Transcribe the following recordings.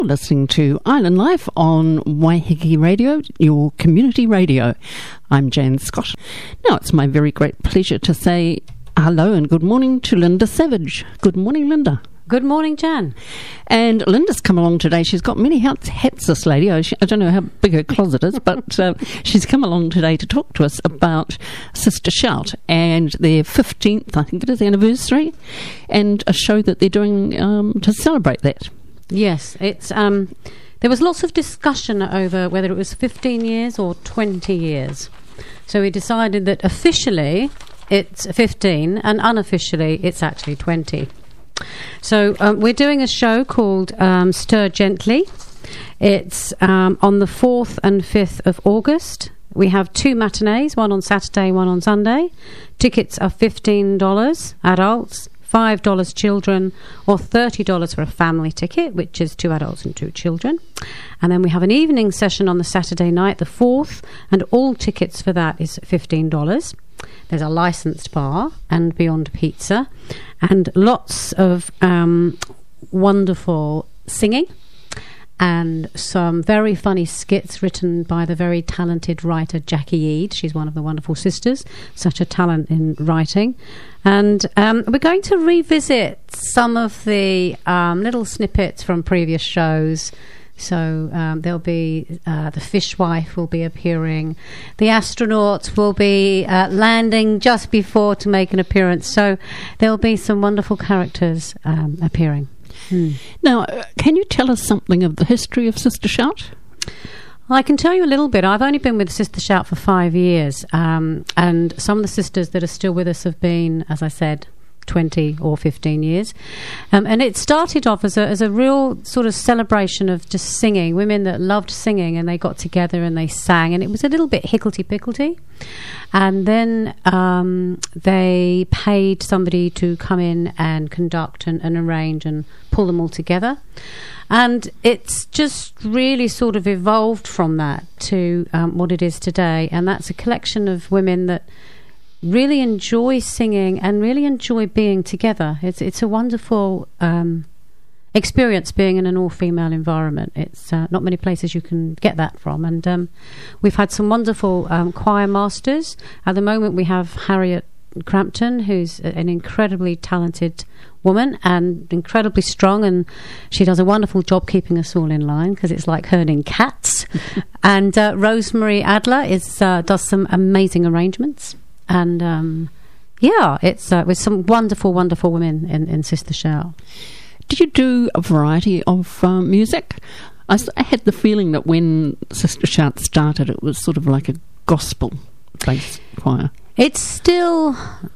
Listening to Island Life on Waiheke Radio, your community radio. I'm Jane Scott. Now it's my very great pleasure to say hello and good morning to Linda Savage. Good morning, Linda. Good morning, Jan. And Linda's come along today. She's got many hats, this lady. I don't know how big her closet is, but she's come along today to talk to us about Sister Shout and their 15th, I think it is, anniversary, and a show that they're doing to celebrate that. Yes, it's there was lots of discussion over whether it was 15 years or 20 years. So we decided that officially it's 15 and unofficially it's actually 20. So we're doing a show called Stir Gently. It's on the 4th and 5th of August. We have 2 matinees, one on Saturday, one on Sunday. Tickets are $15 adults, $5 children, or $30 for a family ticket, which is 2 adults and 2 children. And then we have an evening session on the Saturday night, the 4th, and all tickets for that is $15. There's a licensed bar and Beyond Pizza, and lots of wonderful singing and some very funny skits written by the very talented writer Jackie Eade. She's one of the wonderful sisters, such a talent in writing. And we're going to revisit some of the little snippets from previous shows. So there'll be the fishwife will be appearing. The astronauts will be landing just before to make an appearance. So there'll be some wonderful characters appearing. Now, can you tell us something of the history of Sister Shout? I can tell you a little bit. I've only been with Sister Shout for 5 years, and some of the sisters that are still with us have been, as I said, 20 or 15 years. And it started off as a real sort of celebration of just singing, women that loved singing, and they got together and they sang, and it was a little bit higgledy-piggledy. And then they paid somebody to come in and conduct and arrange and pull them all together. And it's just really sort of evolved from that to what it is today. And that's a collection of women that really enjoy singing and really enjoy being together. It's a wonderful experience being in an all-female environment. It's not many places you can get that from. And we've had some wonderful choir masters. At the moment we have Harriet Crampton, who's an incredibly talented woman and incredibly strong, and she does a wonderful job keeping us all in line because it's like herding cats. And Rosemary Adler does some amazing arrangements. And it's with some wonderful, wonderful women in Sister Shout. Did you do a variety of music? I had the feeling that when Sister Shout started, it was sort of like a gospel-based choir. It's still...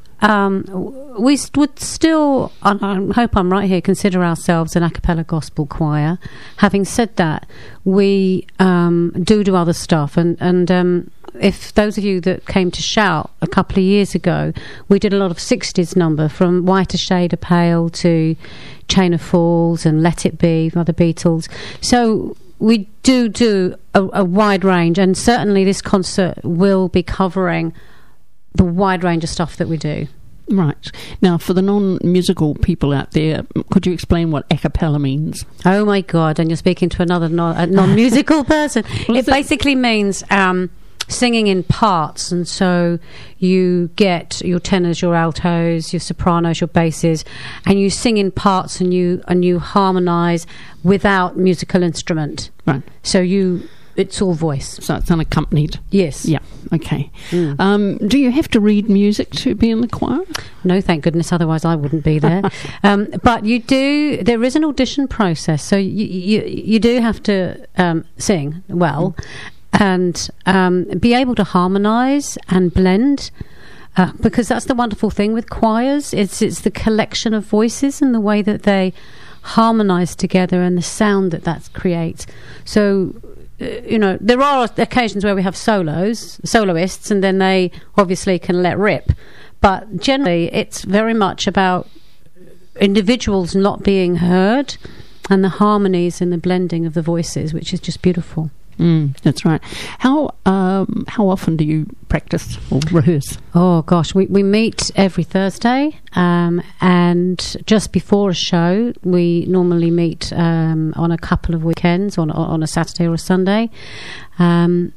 we would still, I hope I'm right here, consider ourselves an a cappella gospel choir. Having said that, we do other stuff, and if those of you that came to Shout a couple of years ago, we did a lot of 60s number, from Whiter Shade of Pale to Chain of Falls and Let It Be by the Beatles. So we do a wide range, and certainly this concert will be covering the wide range of stuff that we do. Right. Now, for the non-musical people out there, could you explain what a cappella means? Oh my God, and you're speaking to another non-musical person. It basically means singing in parts, and so you get your tenors, your altos, your sopranos, your basses, and you sing in parts, and you harmonise without musical instrument. Right. So it's all voice. So it's unaccompanied? Yes. Yeah, okay. Do you have to read music to be in the choir? No, thank goodness, otherwise I wouldn't be there. But there is an audition process, so you do have to sing well and be able to harmonise and blend, because that's the wonderful thing with choirs. It's the collection of voices and the way that they harmonise together and the sound that creates. So there are occasions where we have soloists, and then they obviously can let rip. But generally, it's very much about individuals not being heard and the harmonies and the blending of the voices, which is just beautiful. That's right. How often do you practice or rehearse? Oh gosh, we meet every Thursday, and just before a show, we normally meet on a couple of weekends, on a Saturday or a Sunday, and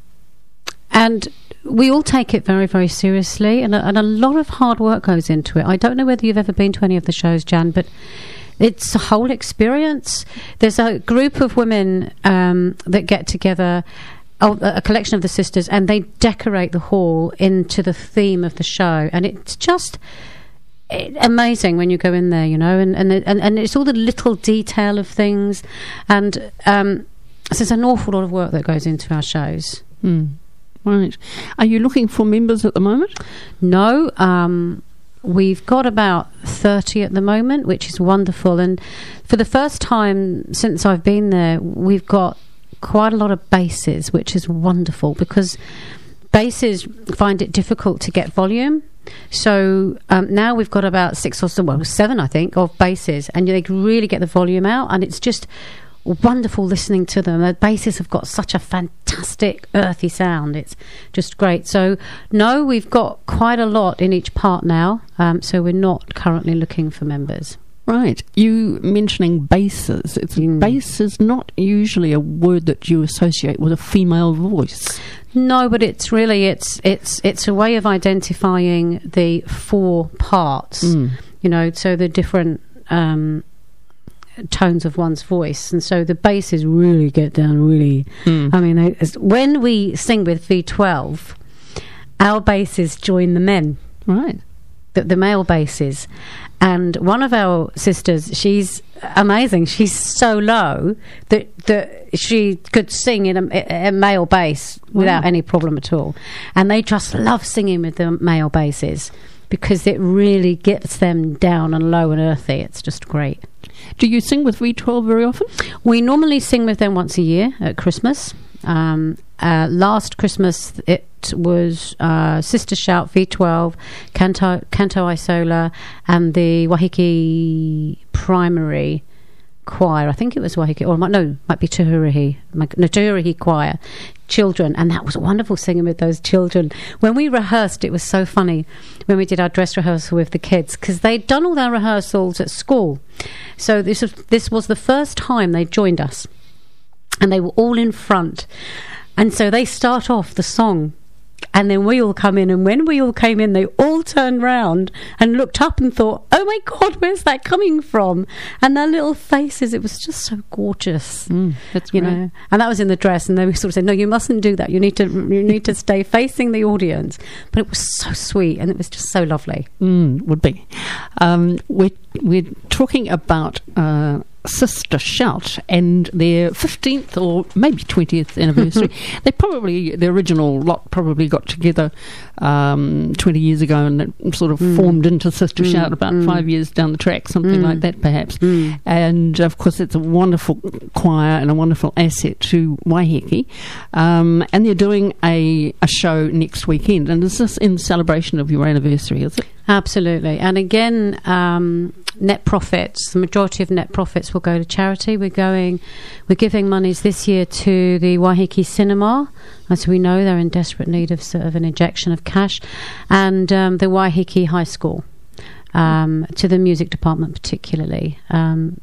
we all take it very, very seriously, and a lot of hard work goes into it. I don't know whether you've ever been to any of the shows, Jan, but it's a whole experience. There's a group of women that get together, a collection of the sisters, and they decorate the hall into the theme of the show. And it's just amazing when you go in there, you know, and it's all the little detail of things. And so there's an awful lot of work that goes into our shows. Right. Are you looking for members at the moment? No. We've got about 30 at the moment, which is wonderful. And for the first time since I've been there, we've got quite a lot of basses, which is wonderful because basses find it difficult to get volume. So now we've got about 7, I think, of basses, and they can really get the volume out, and it's just wonderful listening to them. The basses have got such a fantastic earthy sound. It's just great. So no, we've got quite a lot in each part now, so we're not currently looking for members. Right. You mentioning basses. Bass is not usually a word that you associate with a female voice. No, but it's really it's a way of identifying the 4 parts, you know, so the different tones of one's voice, and so the basses really get down really. I mean, when we sing with V12, our basses join the men, right? The male basses, and one of our sisters, she's amazing. She's so low that she could sing in a male bass without any problem at all, and they just love singing with the male basses because it really gets them down and low and earthy. It's just great. Do you sing with V12 very often? We normally sing with them once a year at Christmas. Last Christmas it was Sister Shout, V12, Canto Isola, and the Waiheke Primary Choir. I think it was Waiheke, or might be Tuhurihi Choir, children, and that was wonderful singing with those children. When we rehearsed, it was so funny when we did our dress rehearsal with the kids, because they'd done all their rehearsals at school. So this was the first time they joined us, and they were all in front, and so they start off the song, and then we all come in, and when we all came in, they all turned round and looked up and thought, oh my God, where's that coming from? And their little faces, it was just so gorgeous. That's you great. know, and that was in the dress, and they sort of said, no, you mustn't do that, you need to stay facing the audience. But it was so sweet, and it was just so lovely. Would be. We're talking about Sister Shout and their 15th or maybe 20th anniversary. The original lot probably got together 20 years ago, and it sort of formed into Sister Shout about 5 years down the track, something like that perhaps. And of course it's a wonderful choir and a wonderful asset to Waiheke, and they're doing a show next weekend, and is this in celebration of your anniversary, is it? Absolutely. And again, net profits, the majority of net profits will go to charity. We're giving monies this year to the Waiheke Cinema, as we know they're in desperate need of sort of an injection of cash, and the Waiheke High School, to the music department particularly. And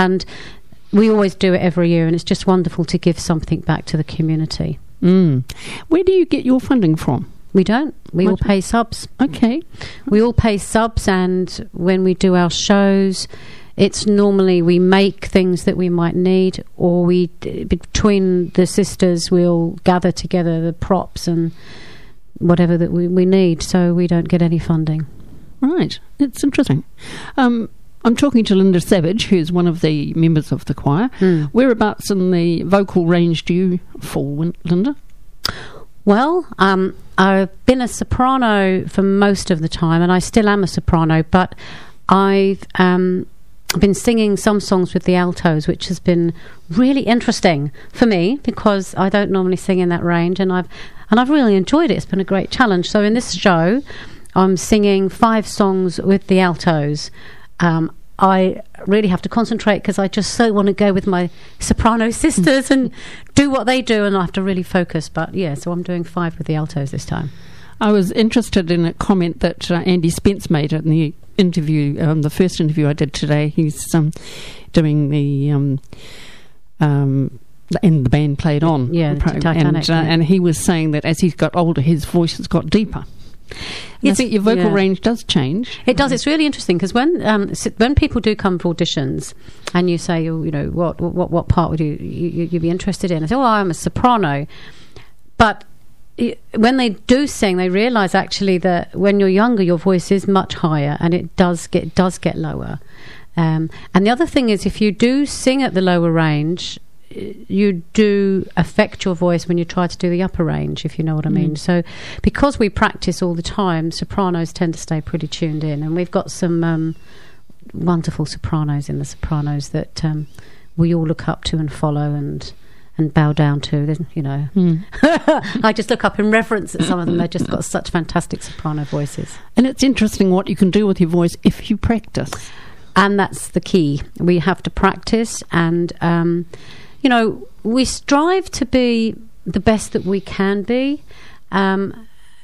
we always do it every year, and it's just wonderful to give something back to the community. Where do you get your funding from? We don't. We all pay subs. Okay. We all pay subs, and when we do our shows, it's normally we make things that we might need, or between the sisters we'll gather together the props and whatever that we need, so we don't get any funding. Right. It's interesting. I'm talking to Linda Savage, who's one of the members of the choir. Whereabouts in the vocal range do you fall, Linda? Well, I've been a soprano for most of the time, and I still am a soprano, but I've been singing some songs with the altos, which has been really interesting for me because I don't normally sing in that range, and I've really enjoyed it. It's been a great challenge. So in this show, I'm singing 5 songs with the altos. I really have to concentrate because I just so want to go with my soprano sisters and do what they do, and I have to really focus. But yeah, so I'm doing 5 with the altos this time. I was interested in a comment that Andy Spence made in the interview, the first interview I did today. He's doing the and the band played on, the Titanic, and he was saying that as he's got older, his voice has got deeper. I think your vocal range does change. It does. It's really interesting because when people do come for auditions, and you say, what part would you be interested in? I say, I'm a soprano, but when they do sing, they realise actually that when you're younger, your voice is much higher, and it does get lower. And the other thing is, if you do sing at the lower range, you do affect your voice when you try to do the upper range, if you know what I mean. So because we practice all the time, sopranos tend to stay pretty tuned in, and we've got some wonderful sopranos in the Sopranos that we all look up to and follow and bow down to, I just look up in reverence at some of them. They've just got such fantastic soprano voices. And it's interesting what you can do with your voice if you practice. And that's the key. We have to practice, and we strive to be the best that we can be, and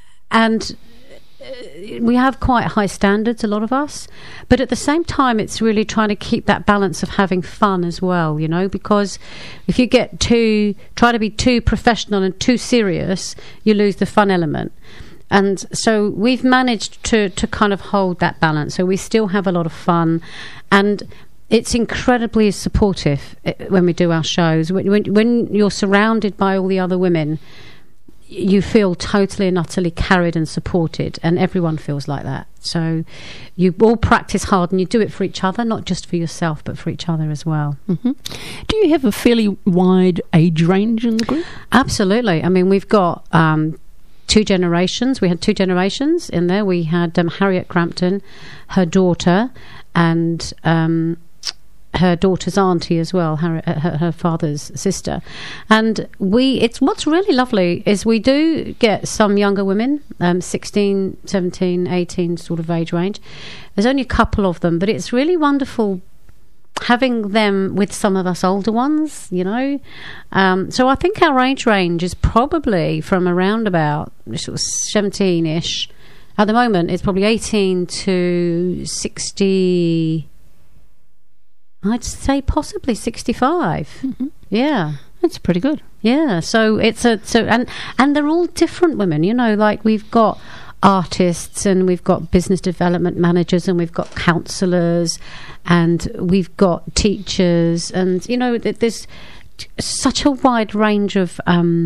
we have quite high standards, a lot of us, but at the same time it's really trying to keep that balance of having fun as well, because if you try to be too professional and too serious, you lose the fun element. And so we've managed to kind of hold that balance, so we still have a lot of fun, and it's incredibly supportive when we do our shows. When you're surrounded by all the other women, you feel totally and utterly carried and supported, and everyone feels like that. So you all practice hard, and you do it for each other, not just for yourself, but for each other as well. Mm-hmm. Do you have a fairly wide age range in the group? Absolutely. I mean, we've got 2 generations. We had 2 generations in there. We had Harriet Crampton, her daughter, and her daughter's auntie as well, her father's sister. And what's really lovely is we do get some younger women, 16, 17, 18 sort of age range. There's only a couple of them, but it's really wonderful having them with some of us older ones, So I think our age range is probably from around about sort of 17-ish. At the moment, it's probably 18 to 60... I'd say possibly 65. Mm-hmm. Yeah, that's pretty good. Yeah, so and they're all different women. Like we've got artists, and we've got business development managers, and we've got counsellors, and we've got teachers, and there's such a wide range of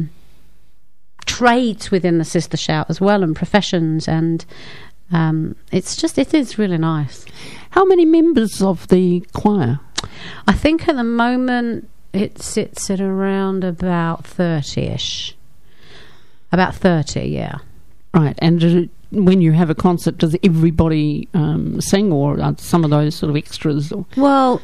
trades within the Sister Shout as well, and professions, and it is really nice. How many members of the choir? I think at the moment it sits at around about 30-ish. About 30, yeah. Right, and when you have a concert, does everybody sing, or are some of those sort of extras? Or? Well,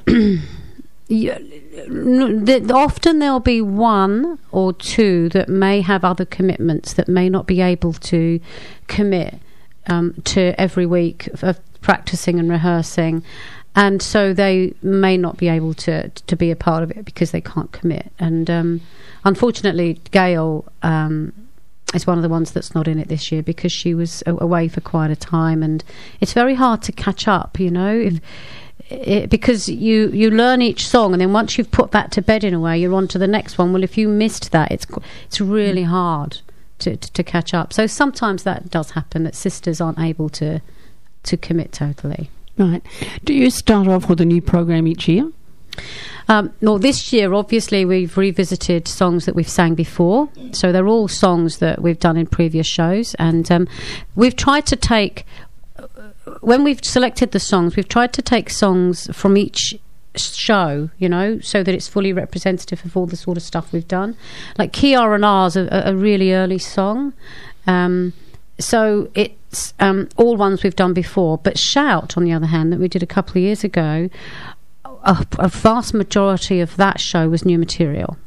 often there'll be 1 or 2 that may have other commitments that may not be able to commit to every week of practicing and rehearsing, and so they may not be able to be a part of it because they can't commit. And unfortunately, Gail is one of the ones that's not in it this year because she was away for quite a time, and it's very hard to catch up, because you learn each song, and then once you've put that to bed in a way, you're on to the next one. Well, if you missed that, it's really hard to catch up. So sometimes that does happen, that sisters aren't able to commit totally. Right. Do you start off with a new program each year? Well, this year, obviously, we've revisited songs that we've sang before. So they're all songs that we've done in previous shows. And we've tried to take, when we've selected the songs, we've tried to take songs from each show, so that it's fully representative of all the sort of stuff we've done. Like Kiara and R's a really early song. So it's all ones we've done before. But Shout, on the other hand, that we did a couple of years ago, a vast majority of that show was new material.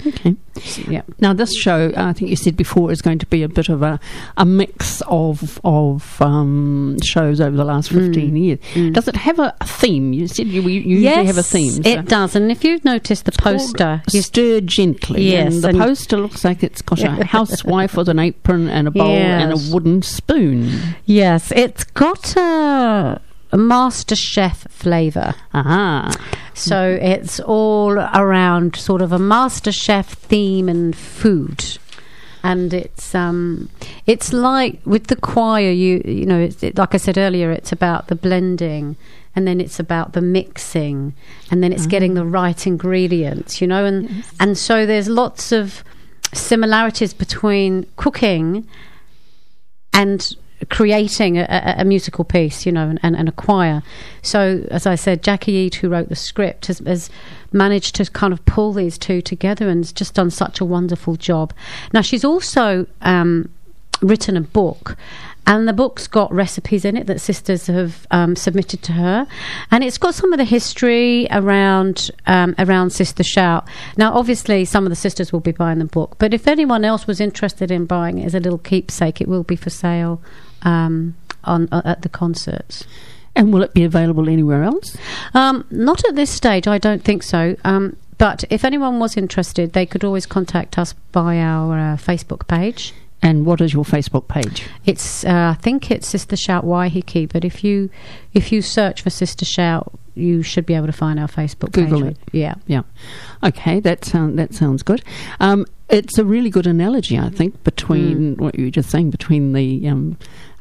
Okay. Yeah. Now, this show, I think you said before, is going to be a bit of a mix of shows over the last 15 years. Does it have a theme? You said you usually have a theme. It does. And if you've noticed the poster, Stir Gently. Yes. And the poster looks like it's got a housewife with an apron and a bowl and a wooden spoon. Yes, it's got a Master Chef flavour. Aha. So it's all around sort of a Master Chef theme and food. And it's like with the choir, you know, like I said earlier, it's about the blending, and then it's about the mixing, and then it's getting the right ingredients, you know, and so there's lots of similarities between cooking and creating a musical piece, you know, and a choir. So, as I said, Jackie Eade, who wrote the script, has managed to kind of pull these two together and has just done such a wonderful job. Now, she's also written a book, and the book's got recipes in it that sisters have submitted to her, and it's got some of the history around Sister Shout. Now, obviously, some of the sisters will be buying the book, but if anyone else was interested in buying it as a little keepsake, it will be for sale at the concerts. And will it be available anywhere else? Not at this stage, I don't think so. But if anyone was interested, they could always contact us by our Facebook page. And what is your Facebook page? It's I think it's Sister Shout Waiheke, but if you search for Sister Shout, you should be able to find our Facebook page. Google it. Yeah. Okay, that sounds good. It's a really good analogy, I think, between what you were just saying, between the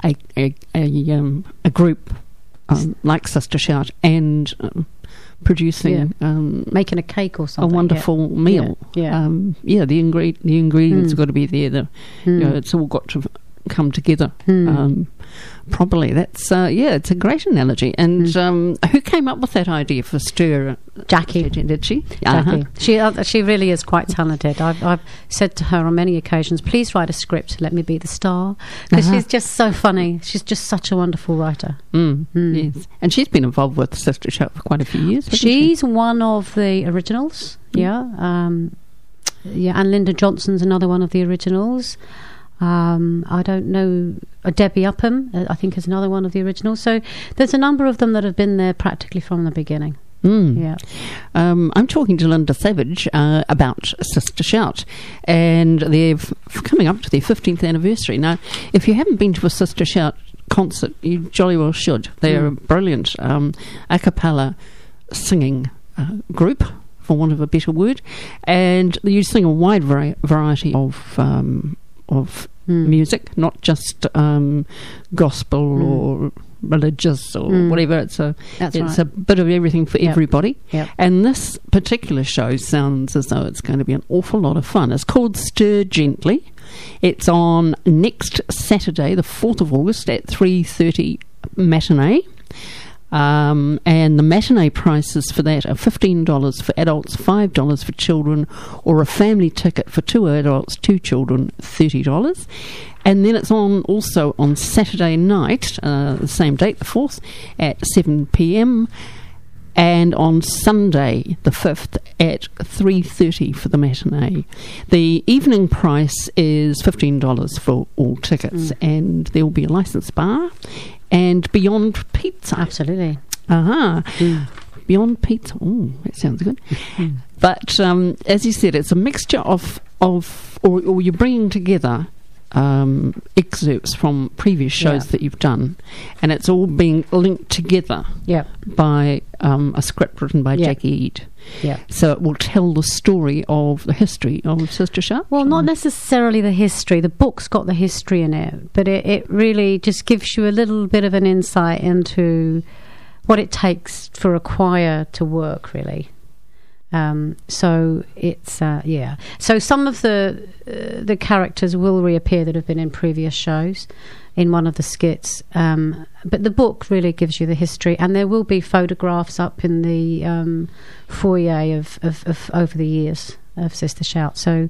a group like Sister Shout and producing making a cake or something, a wonderful meal. The ingredients have got to be there. You know, it's all got to come together properly. That's it's a great analogy. And who came up with that idea for Stir? Jackie. Did she? Jackie. She really is quite talented. I've said to her on many occasions, please write a script, let me be the star, because she's just so funny. She's just such a wonderful writer. Yes. And she's been involved with Sister Shout for quite a few years, hasn't she? She's one of the originals, and Linda Johnson's another one of the originals. I don't know, Debbie Upham, I think, is another one of the originals. So there's a number of them that have been there practically from the beginning. I'm talking to Linda Savage about Sister Shout, and they're coming up to their 15th anniversary. Now, if you haven't been to a Sister Shout concert, you jolly well should. They're a brilliant a cappella singing group, for want of a better word, and you sing a wide variety of music, not just gospel or religious or whatever. It's a bit of everything for everybody. And this particular show sounds as though it's going to be an awful lot of fun. It's called Stir Gently. It's on next Saturday, the 4th of August at 3:30 matinee. And the matinee prices for that are $15 for adults, $5 for children, or a family ticket for 2 adults, 2 children, $30. And then it's also on Saturday night, the same date, the 4th, at 7 p.m, and on Sunday, the 5th, at 3:30 for the matinee. The evening price is $15 for all tickets, and there will be a licensed bar and Beyond Pizza. Absolutely. Beyond Pizza. Oh, that sounds good. But as you said, it's a mixture of or you're bringing together excerpts from previous shows that you've done, and it's all being linked together by a script written by Jackie Eade. So it will tell the story of the history of Sister Shout. Well, not necessarily the history. The book's got the history in it, but it really just gives you a little bit of an insight into what it takes for a choir to work, really. So it's So some of the characters will reappear that have been in previous shows in one of the skits, but the book really gives you the history, and there will be photographs up in the foyer of over the years of Sister Shout. So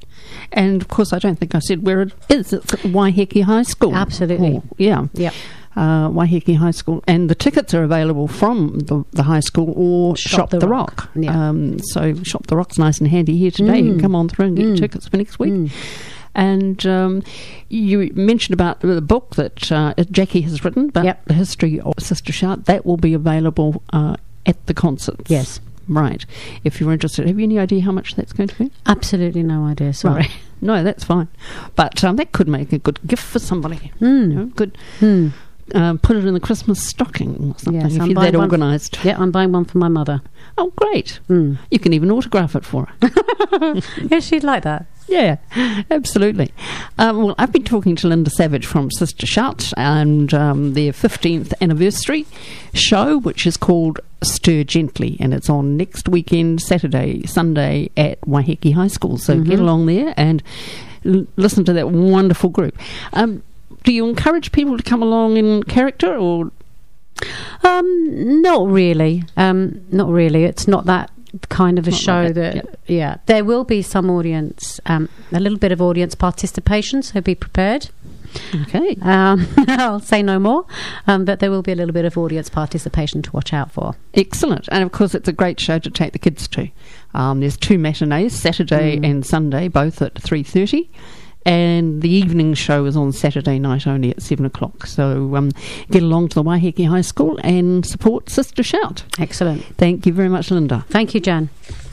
and of course, I don't think I said where it is. It's at Waiheke High School. Absolutely. Yeah. Waiheke High School, and the tickets are available from the high school or Shop the Rock. Yeah. So Shop the Rock's nice and handy here today. You can come on through and get your tickets for next week. And you mentioned about the book that Jackie has written about the history of Sister Shout. That will be available at the concerts. Yes. Right. If you're interested, have you any idea how much that's going to be? Absolutely no idea, sorry. Right. No, that's fine. But that could make a good gift for somebody. Good. Put it in the Christmas stocking or something, Yes, if I'm you're that buying organised. Yeah, I'm buying one for my mother. Oh, great. You can even autograph it for her. Yeah, she'd like that. Yeah, absolutely. Well, I've been talking to Linda Savage from Sister Shout and their 15th anniversary show, which is called Stir Gently, and it's on next weekend, Saturday, Sunday at Waiheke High School. So get along there and listen to that wonderful group. Do you encourage people to come along in character, or...? Not really. Not really. It's not that kind of a show there will be some audience, a little bit of audience participation, so be prepared. Okay. I'll say no more, but there will be a little bit of audience participation to watch out for. Excellent. And of course it's a great show to take the kids to. There's 2 matinees, Saturday and Sunday, both at 3:30. And the evening show is on Saturday night only at 7 o'clock. So get along to the Waiheke High School and support Sister Shout. Excellent. Thank you very much, Linda. Thank you, Jan.